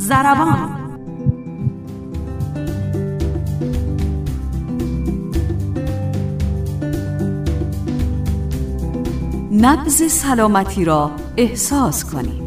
ضربان. نبض سلامتی را احساس کنید.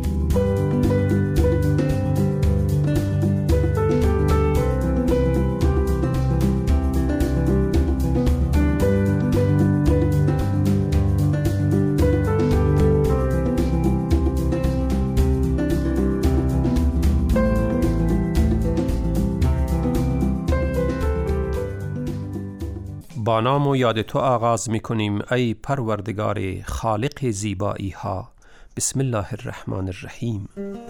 با نام و یاد تو آغاز می کنیم ای پروردگار خالق زیبایی ها. بسم الله الرحمن الرحیم.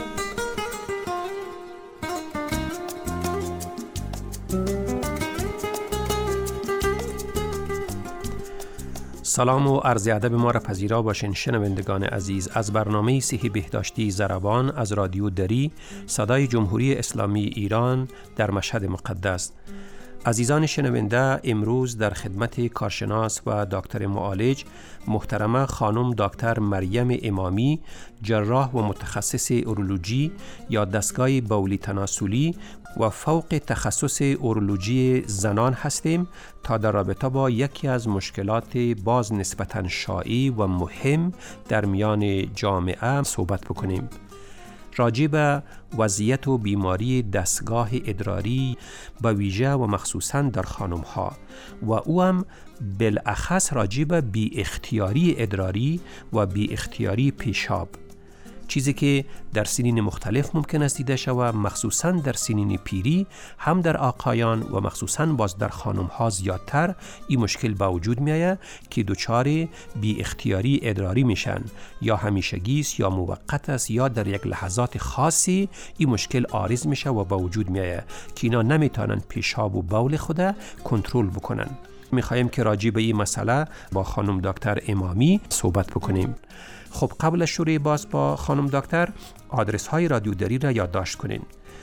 سلام و عرض ادب ما را پذیرا باشین شنوندگان عزیز از برنامه صحی بهداشتی ضربان از رادیو دری صدای جمهوری اسلامی ایران در مشهد مقدس. عزیزان شنونده، امروز در خدمت کارشناس و دکتر معالج محترمه خانم دکتر مریم امامی، جراح و متخصص اورولوژی یا دستگاه بولی تناسلی و فوق تخصص اورولوژی زنان هستیم تا در رابطه با یکی از مشکلات باز نسبتاً شایع و مهم در میان جامعه صحبت بکنیم. راجع به وضعیت و بیماری دستگاه ادراری به ویژه و مخصوصاً در خانم‌ها و او هم بالاخص راجع به بی اختیاری ادراری و بی اختیاری پیشاب، چیزی که در سنین مختلف ممکن است دیده شود، مخصوصاً در سنین پیری، هم در آقایان و مخصوصاً باز در خانم‌ها زیادتر این مشکل به وجود می‌آید که دچار بی اختیاری ادراری میشن، یا همیشگی است یا موقت است یا در یک لحظات خاصی این مشکل عارض میشه و به وجود می‌آید که اینا نمیتونن پیشاب و بول خود کنترل بکنن. می‌خوایم که راجع به این مسئله با خانم دکتر امامی صحبت بکنیم. خب قبل از شروع باز با خانم دکتر آدرس های رادیو دری را یادداشت کنین: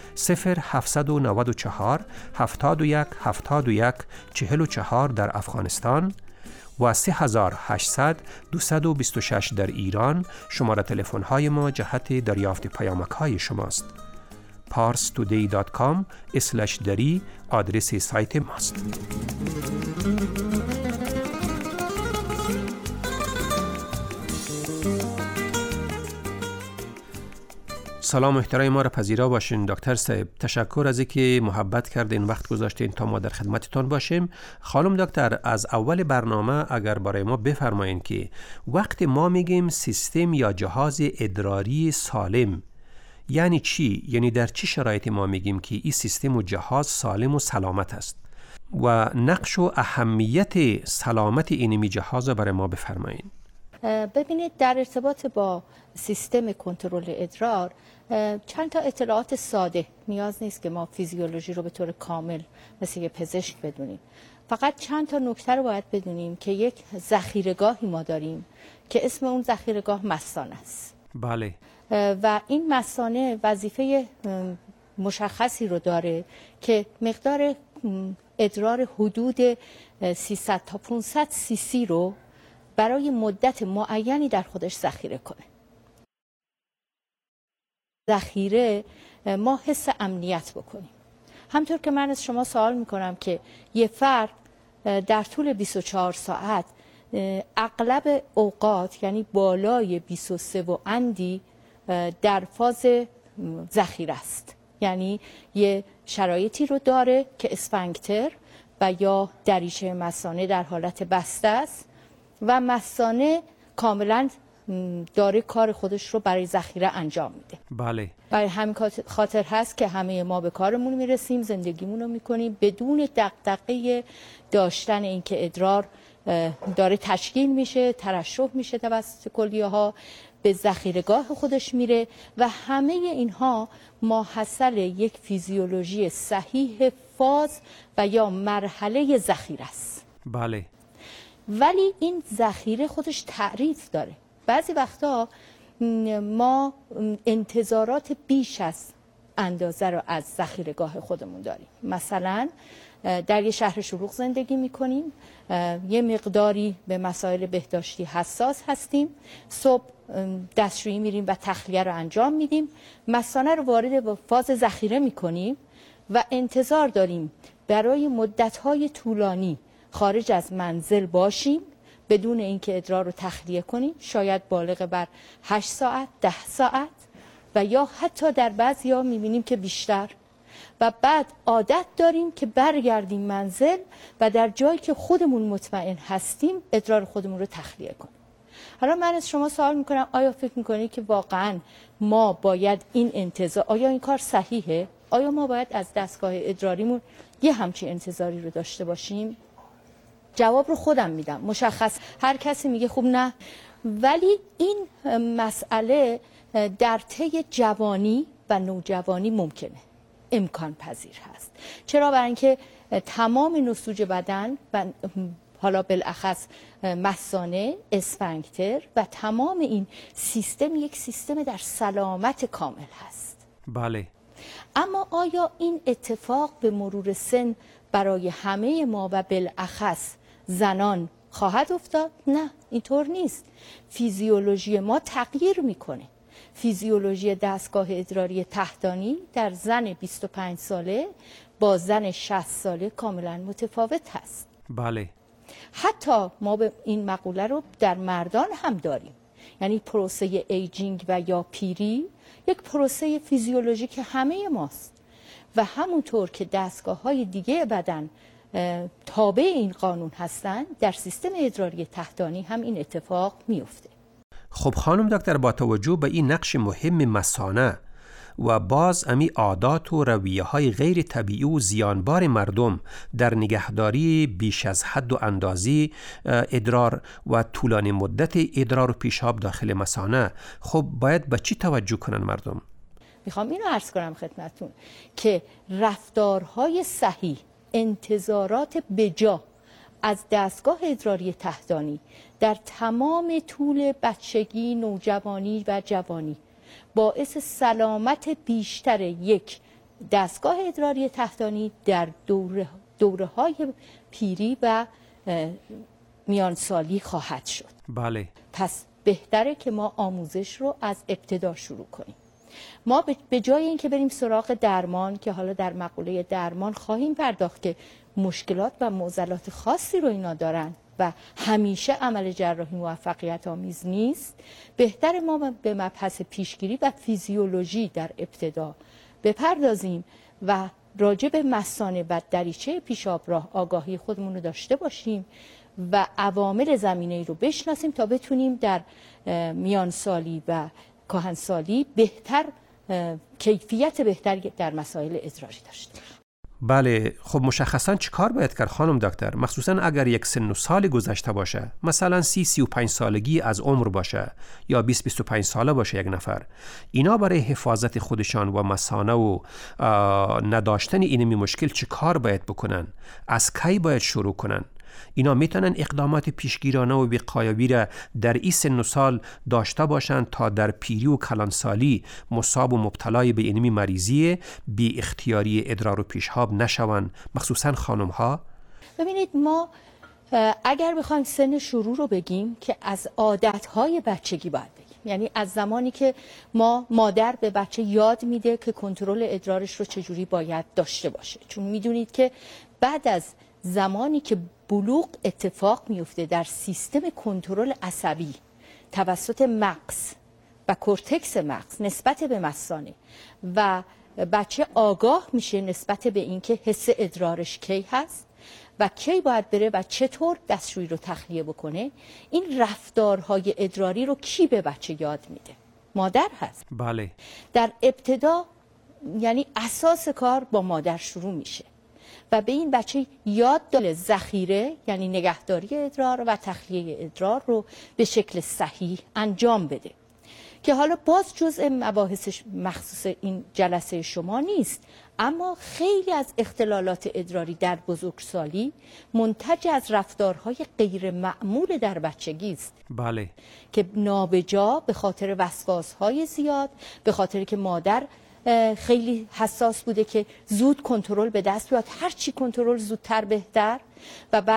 0794 71 71 44 در افغانستان و 3800 226 در ایران. شماره تلفن های ما جهت دریافت پیامک های شماست. parstoday.com/dari آدرس سایت ماست. سلام احترام ما را پذیرا باشین دکتر صاحب. تشکر از اینکه محبت کردین، وقت گذاشتین تا ما در خدمتتان باشیم. خانم دکتر، از اول برنامه اگر برای ما بفرمایین که وقتی ما میگیم سیستم یا جهاز ادراری سالم یعنی چی؟ یعنی در چه شرایطی ما میگیم که این سیستم و جهاز سالم و سلامت است و نقش و اهمیت سلامت اینمی جهاز برای ما بفرمایین. ببینید، در ارتباط با سیستم کنترل ادرار چند تا اطلاعات ساده، نیاز نیست که ما فیزیولوژی رو به طور کامل مثل یه پزشک بدونیم. فقط چند تا نکته رو باید بدونیم که یک ذخیره‌گاهی ما داریم که اسم اون ذخیره‌گاه مثانه است. بله. و این مثانه وظیفه مشخصی رو داره که مقدار ادرار حدود 300 تا 500 سی سی رو برای مدت معینی در خودش ذخیره کنه. ذخیره ما حس امنیت بکنیم. همطور که من از شما سوال میکنم که یه فرد در طول 24 ساعت اغلب اوقات یعنی بالای 23 و اندی در فاز ذخیره است، یعنی یه شرایطی رو داره که اسفنکتر و یا دریچه مثانه در حالت بسته است و مثانه کاملا داره کار خودش رو برای ذخیره انجام میده. بله. برای همین خاطر هست که همه ما به کارمون میرسیم، زندگیمون رو میکنیم بدون دغدغه داشتن اینکه ادرار داره تشکیل میشه، ترشح میشه توسط کلیه ها، به ذخیره‌گاه خودش میره و همه اینها ماحصل یک فیزیولوژی صحیح فاز و یا مرحله ذخیره است. بله. ولی این ذخیره خودش تعریف داره. بعضی وقتا ما انتظارات بیش از اندازه رو از ذخیره‌گاه خودمون داریم. مثلا در یه شهر شلوغ زندگی میکنیم، یه مقداری به مسائل بهداشتی حساس هستیم، صبح دستشویی میریم و تخلیه رو انجام میدیم، مثانه رو وارد فاز ذخیره میکنیم و انتظار داریم برای مدت‌های طولانی خارج از منزل باشیم بدون اینکه ادرار رو تخلیه کنیم، شاید بالغ بر 8 ساعت، 10 ساعت و یا حتی در بعضی‌ها می‌بینیم که بیشتر. و بعد عادت داریم که برگردیم منزل و در جایی که خودمون مطمئن هستیم ادرار خودمون رو تخلیه کنیم. حالا من از شما سوال میکنم آیا فکر میکنید که واقعاً ما باید این انتظار، آیا این کار صحیحه؟ آیا ما باید از دستگاه ادراریمون یه همچین انتظاری رو داشته باشیم؟ جواب رو خودم میدم، مشخص هر کسی میگه خوب نه، ولی این مسئله در طی جوانی و نوجوانی ممکنه، امکان پذیر هست. چرا؟ برای اینکه تمام نسوج بدن و حالا بالاخص مثانه، اسفنکتر و تمام این سیستم یک سیستم در سلامت کامل هست. بله. اما آیا این اتفاق به مرور سن برای همه ما و بالاخص زنان خواهد افتاد؟ نه، اینطور نیست. فیزیولوژی ما تغییر میکنه. فیزیولوژی دستگاه ادراری تحتانی در زن 25 ساله با زن 60 ساله کاملا متفاوت هست. بله. حتی ما به این مقوله رو در مردان هم داریم، یعنی پروسه ایجینگ و یا پیری یک پروسه فیزیولوژیک همه ماست و همونطور که دستگاه‌های دیگه بدن تابع این قانون هستن، در سیستم ادراری تحتانی هم این اتفاق میفته. خب خانم دکتر، با توجه به این نقش مهم مثانه و باز امی عادات و رویه های غیر طبیعی و زیانبار مردم در نگهداری بیش از حد و اندازی ادرار و طولانی مدت ادرار و پیشاب داخل مثانه، خب باید به چی توجه کنن مردم؟ میخوام اینو عرض کنم خدمتتون که رفتارهای صحیح، انتظارات بجا از دستگاه ادراری تحتانی در تمام طول بچگی، نوجوانی و جوانی باعث سلامت بیشتر یک دستگاه ادراری تحتانی در دوره‌های پیری و میانسالی خواهد شد. بله. پس بهتره که ما آموزش رو از ابتدا شروع کنیم. ما به جای اینکه بریم سراغ درمان که حالا در مقوله درمان خواهیم پرداخت که مشکلات و معضلات خاصی رو اینا دارن و همیشه عمل جراحی موفقیت آمیز نیست، بهتر ما به مبحث پیشگیری و فیزیولوژی در ابتدا بپردازیم و راجع به مثانه و دریچه پیشاب راه آگاهی خودمون رو داشته باشیم و عوامل زمینه‌ای رو بشناسیم تا بتونیم در میانسالی و کهنسالی بهتر کیفیت بهتری در مسائل ادراری داشته باشیم. بله. خب مشخصاً چی کار باید کرد خانم دکتر؟ مخصوصاً اگر یک سن و سال گذشته باشه، مثلا 30-35 سالگی از عمر باشه یا 20-25 ساله باشه یک نفر، اینا برای حفاظت خودشان و مثانه و نداشتن اینمی مشکل چی کار باید بکنن؟ از کی باید شروع کنن؟ اینا میتونن اقدامات پیشگیرانه و وقایوی را در این سن و سال داشته باشند تا در پیری و کلانسالی مصاب و مبتلای به اینمی مریضی بی اختیاری ادرار و پیشاب نشوند، مخصوصا خانم ها؟ ببینید، ما اگر بخوایم سن شروع رو بگیم که از عادتهای بچگی باید بگیم، یعنی از زمانی که مادر به بچه یاد میده که کنترل ادرارش رو چجوری باید داشته باشه، چون میدونید که بعد از زمانی که بلوغ اتفاق میفته در سیستم کنترل عصبی توسط مغز و کورتکس مغز نسبت به مثانه و بچه آگاه میشه نسبت به اینکه حس ادرارش کی هست و کی باید بره و چطور دستشویی رو تخلیه بکنه، این رفتارهای ادراری رو کی به بچه یاد میده؟ مادر هست. بله. در ابتدا یعنی اساس کار با مادر شروع میشه و به این بچه یاد داده ذخیره، یعنی نگهداری ادرار و تخلیه ادرار رو به شکل صحیح انجام بده، که حالا باز جزء مباحث مخصوص این جلسه شما نیست، اما خیلی از اختلالات ادراری در بزرگسالی منتج از رفتارهای غیر معمول در بچگی است. بله. که نابجا به خاطر وسواسهای زیاد، به خاطر که مادر خیلی حساس بوده که زود کنترل به دست بیاد، هر چی کنترل زودتر بهتر، و بعد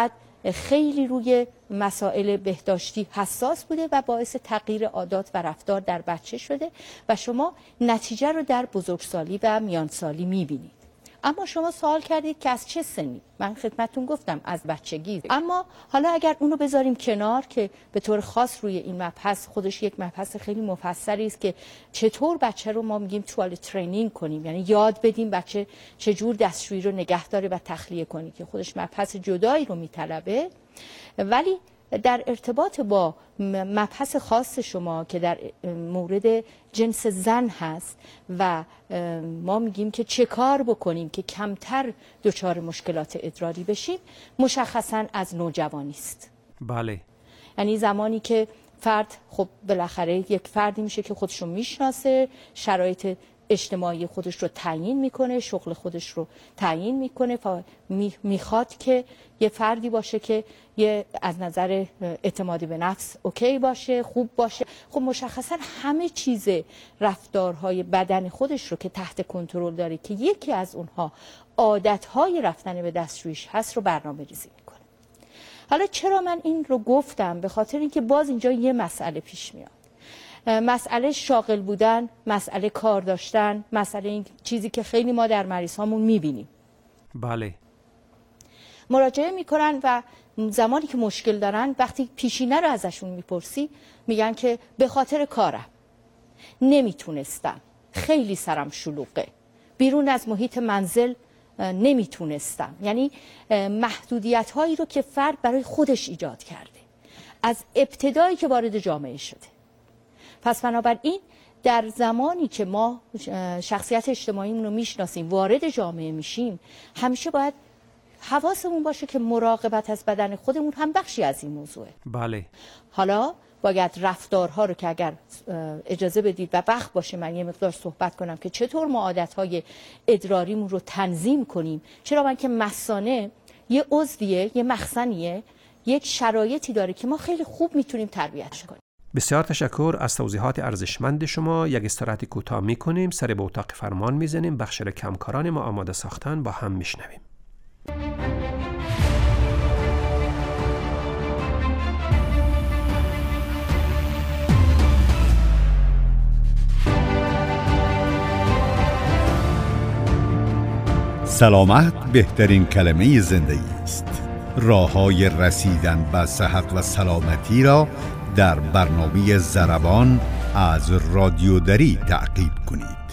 خیلی روی مسائل بهداشتی حساس بوده و باعث تغییر عادات و رفتار در بچه شده و شما نتیجه رو در بزرگسالی و میانسالی میبینید. اما شما سوال کردید که از چه سنی؟ من خدمتتون گفتم از بچگی. اما حالا اگر اونو بذاریم کنار که به طور خاص روی این مبحث خودش یک مبحث خیلی مفصلی است که چطور بچه رو ما میگیم توالت ترینینگ کنیم، یعنی یاد بدیم بچه چجور دستشویی رو نگه داره و تخلیه کنی که خودش مبحث جدایی رو میطلبه. ولی در ارتباط با مبحث خاص شما که در مورد جنس زن هست و ما میگیم که چه کار بکنیم که کمتر دچار مشکلات ادراری بشیم، مشخصا از نوجوانی است. بله. یعنی زمانی که فرد خب بالاخره یک فردی میشه که خودش رو میشناسه، شرایط اجتماعی خودش رو تعیین میکنه، شغل خودش رو تعیین میکنه، میخواد که یه فردی باشه که یه از نظر اعتمادی به نفس اوکی باشه، خوب باشه. خب مشخصا همه چیز رفتارهای بدن خودش رو که تحت کنترل داره که یکی از اونها عادتهای رفتن به دستشویش هست رو برنامه ریزی میکنه. حالا چرا من این رو گفتم؟ به خاطر اینکه باز اینجا یه مسئله پیش میاد. مسئله شاغل بودن، مسئله کار داشتن، مسئله این چیزی که خیلی ما در مریض هامون میبینیم. بله. مراجعه میکنن و زمانی که مشکل دارن وقتی پیشینه رو ازشون میپرسی میگن که به خاطر کارم نمیتونستم، خیلی سرم شلوغه، بیرون از محیط منزل نمیتونستم. یعنی محدودیت هایی رو که فرد برای خودش ایجاد کرده از ابتدایی که وارد جامعه شده. پس بنابراین در زمانی که ما شخصیت اجتماعیمون رو میشناسیم، وارد جامعه میشیم، همیشه باید حواسمون باشه که مراقبت از بدن خودمون هم بخشی از این موضوعه. بله. حالا باید رفتارها رو که اگر اجازه بدید و وقت باشه من یه مقدار صحبت کنم که چطور ما عادتهای ادراریمون رو تنظیم کنیم. چرا؟ من که مثانه یه عضویه، یه مخزنیه، یک شرایطی داره که ما خیلی خوب میتونیم تربیتش کنیم. بسیار تشکر از توضیحات ارزشمند شما. یک استراحت کوتاه میکنیم، سر به اتاق فرمان میزنیم، بخش را که همکاران ما آماده ساختن با هم میشنویم. سلامت بهترین کلمه زندگی است. راه‌های رسیدن به صحت و سلامتی را در برنامه ضربان از رادیو دری تعقیب کنید.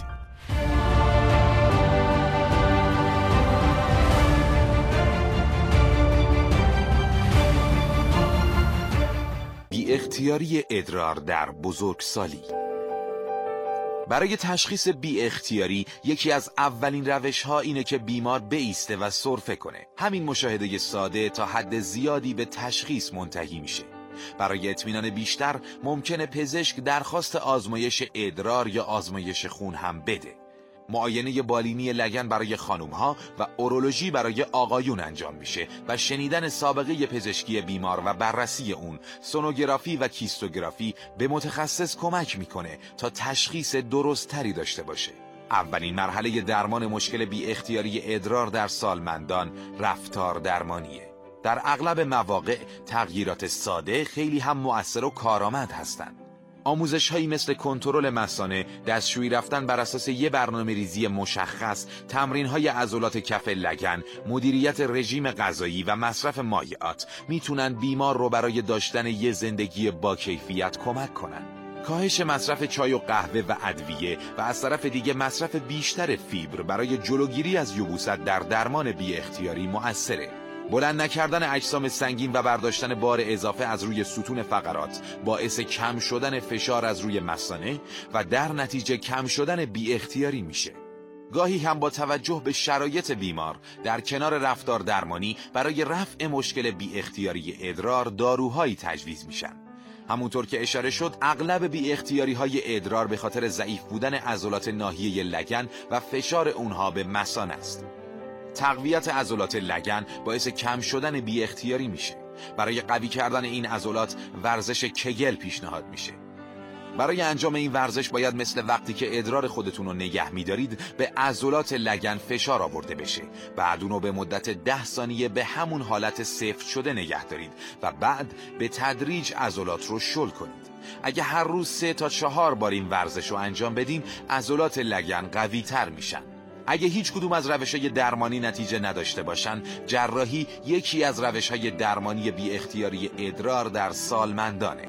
بی اختیاری ادرار در بزرگسالی. برای تشخیص بی اختیاری یکی از اولین روش‌ها اینه که بیمار بایسته و سرفه کنه. همین مشاهده ساده تا حد زیادی به تشخیص منتهی میشه. برای اطمینان بیشتر ممکنه پزشک درخواست آزمایش ادرار یا آزمایش خون هم بده. معاینه بالینی لگن برای خانم‌ها و اورولوژی برای آقایون انجام میشه و شنیدن سابقه پزشکی بیمار و بررسی اون، سونوگرافی و کیستوگرافی به متخصص کمک میکنه تا تشخیص درست‌تری داشته باشه. اولین مرحله درمان مشکل بی اختیاری ادرار در سالمندان رفتار درمانیه. در اغلب مواقع تغییرات ساده خیلی هم مؤثر و کارآمد هستند. آموزش‌هایی مثل کنترل مثانه، دستشویی رفتن بر اساس یه برنامه‌ریزی مشخص، تمرین‌های عضلات کف لگن، مدیریت رژیم غذایی و مصرف مایعات میتونن بیمار رو برای داشتن یه زندگی با کیفیت کمک کنن. کاهش مصرف چای و قهوه و ادویه و از طرف دیگه مصرف بیشتر فیبر برای جلوگیری از یبوست در درمان بی اختیاری مؤثره. بلند نکردن اجسام سنگین و برداشتن بار اضافه از روی ستون فقرات باعث کم شدن فشار از روی مثانه و در نتیجه کم شدن بی اختیاری میشه. گاهی هم با توجه به شرایط بیمار در کنار رفتار درمانی برای رفع مشکل بی اختیاری ادرار داروهایی تجویز میشن. همونطور که اشاره شد اغلب بی اختیاری های ادرار به خاطر ضعیف بودن عضلات ناحیه لگن و فشار اونها به مثانه است. تقویت عضلات لگن باعث کم شدن بی اختیاری میشه. برای قوی کردن این عضلات ورزش کگل پیشنهاد میشه. برای انجام این ورزش باید مثل وقتی که ادرار خودتون رو نگه می‌دارید به عضلات لگن فشار آورده بشه. بعد اونو به مدت 10 ثانیه به همون حالت سفت شده نگه دارید و بعد به تدریج عضلات رو شل کنید. اگه هر روز 3 تا 4 بار این ورزش رو انجام بدیم، عضلات لگن قوی تر میشن. اگه هیچ کدوم از روش‌های درمانی نتیجه نداشته باشن، جراحی یکی از روش‌های درمانی بی اختیاری ادرار در سالمندانه.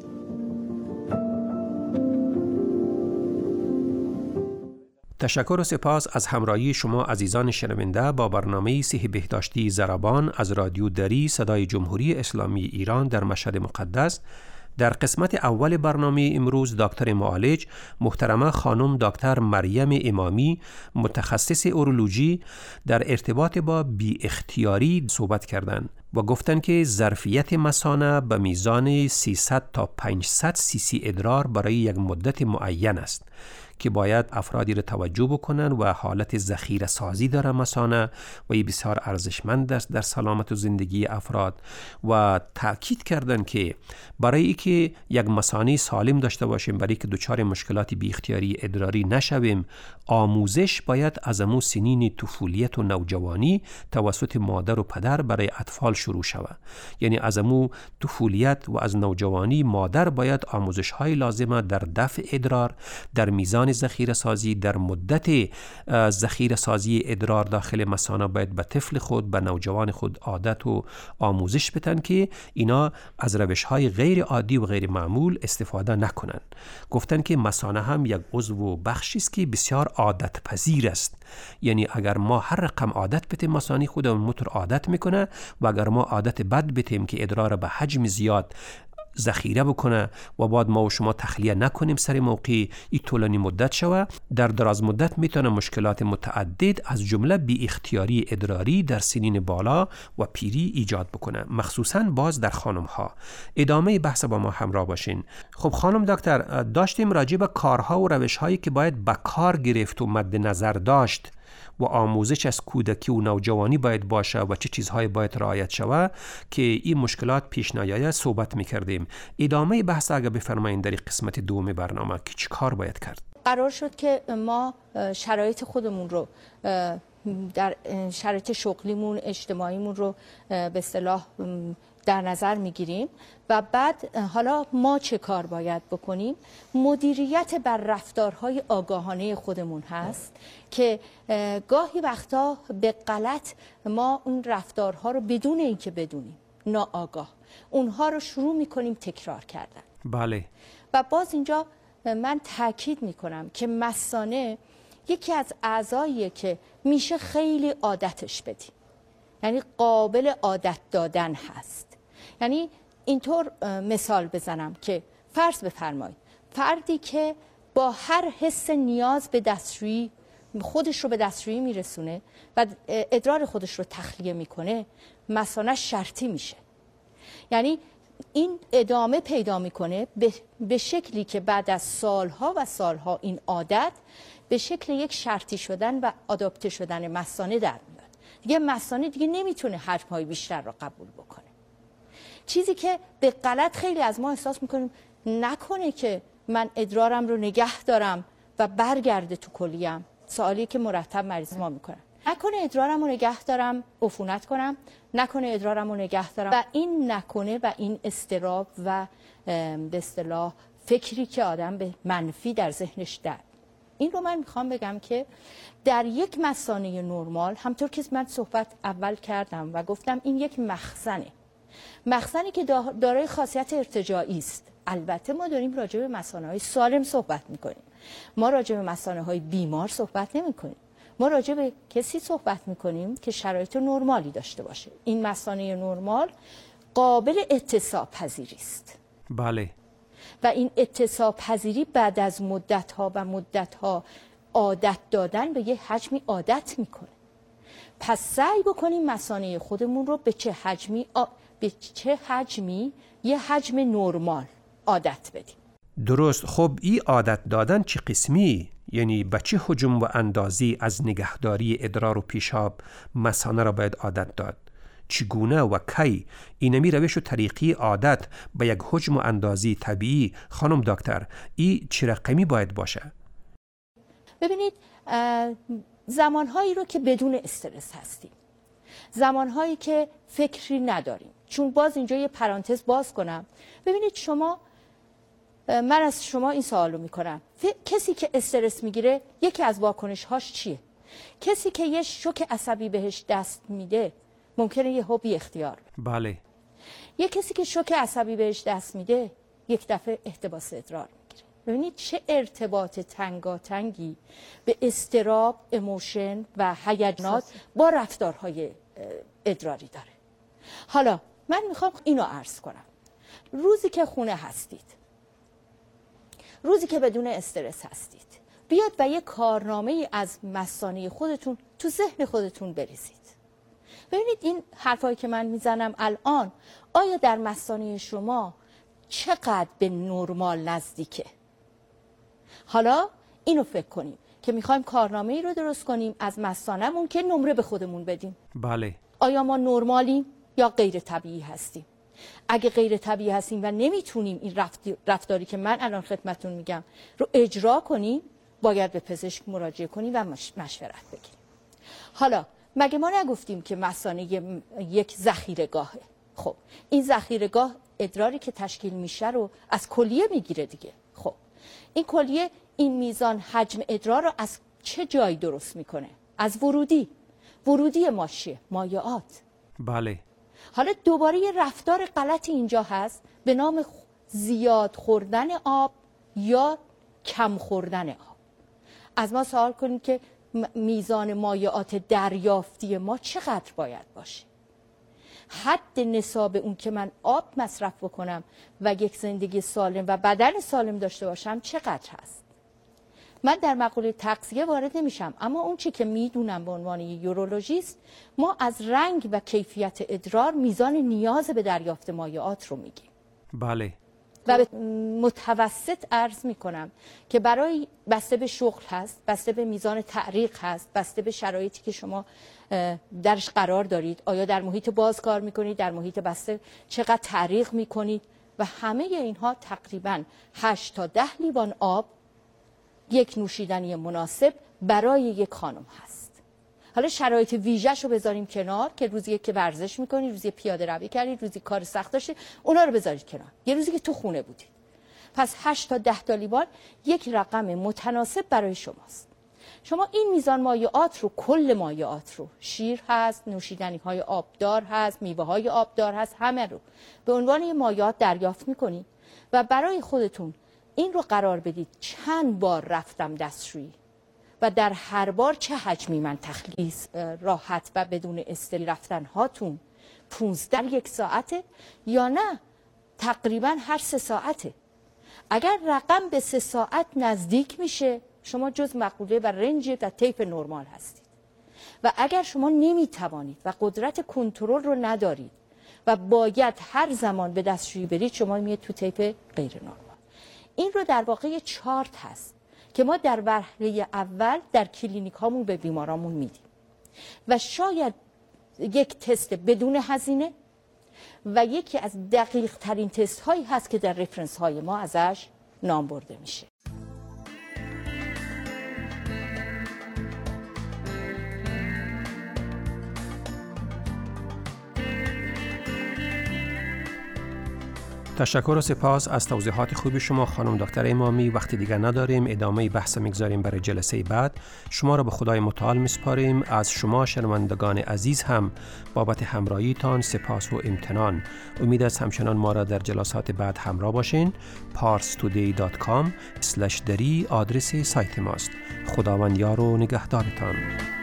تشکر و سپاس از همراهی شما عزیزان شنونده با برنامه صحی بهداشتی ضربان از رادیو دری صدای جمهوری اسلامی ایران در مشهد مقدس. در قسمت اول برنامه امروز دکتر معالج محترمه خانم دکتر مریم امامی متخصص اورولوژی در ارتباط با بی اختیاری صحبت کردند و گفتند که ظرفیت مثانه به میزان 300 تا 500 cc ادرار برای یک مدت معین است که باید افرادی را توجه بکنن و حالت ذخیره سازی داره مثانه و این بسیار ارزشمند است در سلامت و زندگی افراد و تأکید کردن که برای اینکه یک مثانه سالم داشته باشیم، برای که دچار مشکلات بی اختیاری ادراری نشویم، آموزش باید از امو سنین طفولیت و نوجوانی توسط مادر و پدر برای اطفال شروع شود. یعنی از امو طفولیت و از نوجوانی مادر باید آموزش های لازمه در دفع ادرار، در میزان ذخیره سازی، در مدت ذخیره سازی ادرار داخل مثانه باید به طفل خود، به نوجوان خود عادت و آموزش بدن که اینا از روش های غیر عادی و غیر معمول استفاده نکنن. گفتن که مثانه هم یک عضو و بخشی است که بسیار عادت پذیر است. یعنی اگر ما هر رقم عادت بتیم مثانه خودمون موتور عادت میکنه و اگر ما عادت بد بتیم که ادرار به حجم زیاد ذخیره بکنه و بعد ما و شما تخلیه نکنیم سر موقع، این طولانی مدت شوه، در دراز مدت میتونه مشکلات متعدد از جمله بی اختیاری ادراری در سنین بالا و پیری ایجاد بکنه، مخصوصا باز در خانم ها. ادامه بحث با ما همراه باشین. خب خانم دکتر، داشتیم راجع به کارها و روش هایی که باید به کار گرفت و مد نظر داشت و آموزش از کودکی و نوجوانی باید باشه و چه چیزهای باید رعایت شود که این مشکلات پیش نیاید صحبت میکردیم. ادامه بحث اگه بفرمایین در قسمت دوم برنامه که چی کار باید کرد؟ قرار شد که ما شرایط خودمون رو در شرایط شغلیمون، اجتماعیمون رو به اصطلاح در نظر میگیریم و بعد حالا ما چه کار باید بکنیم. مدیریت بر رفتارهای آگاهانه خودمون هست که گاهی وقتا به غلط ما اون رفتارها رو بدون اینکه بدونیم، ناآگاه اونها رو شروع میکنیم تکرار کردن. بله. و باز اینجا من تاکید میکنم که مثانه یکی از اعضاییه که میشه خیلی عادتش بدیم، یعنی قابل عادت دادن هست. یعنی اینطور مثال بزنم که فرض بفرمایید فردی که با هر حس نیاز به دستشویی خودش رو به دستشویی میرسونه و ادرار خودش رو تخلیه میکنه، مثانه شرطی میشه. یعنی این ادامه پیدا میکنه به شکلی که بعد از سالها و سالها این عادت به شکل یک شرطی شدن و آداپته شدن مثانه در میاد. دیگه مثانه دیگه نمیتونه حجم‌های بیشتر رو قبول بکنه. چیزی که به غلط خیلی از ما احساس میکنیم نکنه که من ادرارم رو نگه دارم و برگرده تو کلیم. سوالی که مرتب مریض ما میکنن، نکنه ادرارم رو نگه دارم عفونت کنم، نکنه ادرارم رو نگه دارم. و این نکنه و این اضطراب و به اصطلاح فکری که آدم به منفی در ذهنش در، این رو من میخوام بگم که در یک مثانه نرمال، همطور که من صحبت اول کردم و گفتم این یک مخزنی که دارای خاصیت ارتجاعی است. البته ما داریم راجع به مثانه‌های سالم صحبت میکنیم، ما راجع به مثانه‌های بیمار صحبت نمیکنیم، ما راجع به کسی صحبت میکنیم که شرایط نرمالی داشته باشه. این مثانه نرمال قابل اتصاب پذیری است. بله. و این اتصاب پذیری بعد از مدت‌ها عادت دادن به یه حجمی عادت میکنه. پس سعی بکنیم مثانه خودمون رو به چه حجمی یه حجم نرمال عادت بدیم. درست. خب این عادت دادن چه قسمی؟ یعنی به چه حجم و اندازی از نگهداری ادرار و پیشاب مثانه را باید عادت داد؟ چگونه و کی اینمی روش و طریقی عادت به یک حجم و اندازی طبیعی خانم دکتر ای چه رقمی باید باشه؟ ببینید زمانهایی رو که بدون استرس هستیم، زمانهایی که فکری نداریم. چون باز اینجا یه پرانتز باز کنم، ببینید شما، من از شما این سوالو میکنم، کسی که استرس میگیره یکی از واکنش‌هاش چیه؟ کسی که یه شوک عصبی بهش دست میده ممکنه یه هوبی اختیار بده. بله. یه کسی که شوک عصبی بهش دست میده یک دفعه احتباس ادرار میگیره. ببینید چه ارتباط تنگاتنگی به اضطراب، ایموشن و هیجانات با رفتارهای ادراری داره. حالا من میخوام اینو عرض کنم. روزی که خونه هستید، روزی که بدون استرس هستید، بیاد و یه کارنامه از مثانه خودتون تو ذهن خودتون بریزید. ببینید این حرفایی که من میزنم الان آیا در مثانه شما چقدر به نرمال نزدیکه؟ حالا اینو فکر کنیم که میخوایم کارنامه ای رو درست کنیم از مثانه‌مون که نمره به خودمون بدیم. بله. آیا ما نرمالیم یا غیر طبیعی هستیم؟ اگه غیر طبیعی هستیم و نمیتونیم این رفتاری که من الان خدمتتون میگم رو اجرا کنیم، باید به پزشک مراجعه کنیم و مشورت بگیریم. حالا مگه ما نگفتیم که مثانه یک ذخیره‌گاهه؟ خب این ذخیره‌گاه ادراری که تشکیل میشه رو از کلیه میگیره دیگه. خب این کلیه این میزان حجم ادرار رو از چه جایی درست میکنه؟ از ورودی ما چیه؟ مایعات. بله. حالا دوباره یه رفتار غلط اینجا هست به نام زیاد خوردن آب یا کم خوردن آب. از ما سوال کنید که میزان مایعات دریافتی ما چقدر باید باشه؟ حد نصاب اون که من آب مصرف بکنم و یک زندگی سالم و بدن سالم داشته باشم چقدر هست؟ من در مقوله تغذیه وارد نمیشم، اما اون چی که میدونم به عنوان یورولوژیست، ما از رنگ و کیفیت ادرار میزان نیاز به دریافت مایعات رو میگیم. بله. و به متوسط عرض میکنم که برای بسته به شغل هست، بسته به میزان تعریق هست، بسته به شرایطی که شما درش قرار دارید، آیا در محیط باز کار میکنید، در محیط بسته چقدر تعریق میکنید و همه اینها تقریبا 8 تا 10 لیوان آب یک نوشیدنی مناسب برای یک خانم هست. حالا شرایط ویژه‌شو بذاریم کنار که روزی که ورزش میکنید، روزی پیاده روی کردید، روزی کار سخت داشتید، اونا رو بذارید کنار. یه روزی که تو خونه بودید. پس 8 تا 10 تا لیوان یک رقم متناسب برای شماست. شما این میزان مایعات رو، کل مایعات رو، شیر هست، نوشیدنی‌های آبدار هست، میوه‌های آبدار هست، همه رو به عنوان مایعات دریافت میکنید و برای خودتون این رو قرار بدید چند بار رفتم دستشویی و در هر بار چه حجمی من تخلیص راحت و بدون استرس رفتن هاتون 15 یک ساعته یا نه تقریبا هر 3 ساعته. اگر رقم به 3 ساعت نزدیک میشه شما جز مقوله و رنج و طیف نرمال هستید. و اگر شما نمیتوانید و قدرت کنترل رو ندارید و باید هر زمان به دستشویی برید، شما میاد تو طیف غیر نرمال. این رو در واقع چارت هست که ما در وهله اول در کلینیک هامون به بیمارامون میدیم و شاید یک تست بدون هزینه و یکی از دقیق ترین تست هایی هست که در رفرنس های ما ازش نام برده میشه. تشکر و سپاس از توضیحات خوب شما خانم دکتر امامی. وقتی دیگر نداریم، ادامه بحث میگذاریم برای جلسه بعد. شما را به خدای متعال میسپاریم. از شما شنوندگان عزیز هم بابت همراهیتان سپاس و امتنان. امید است همچنان ما را در جلسات بعد همراه باشین. parstoday.com/dari آدرس سایت ماست. خداوند یار و نگهدارتان.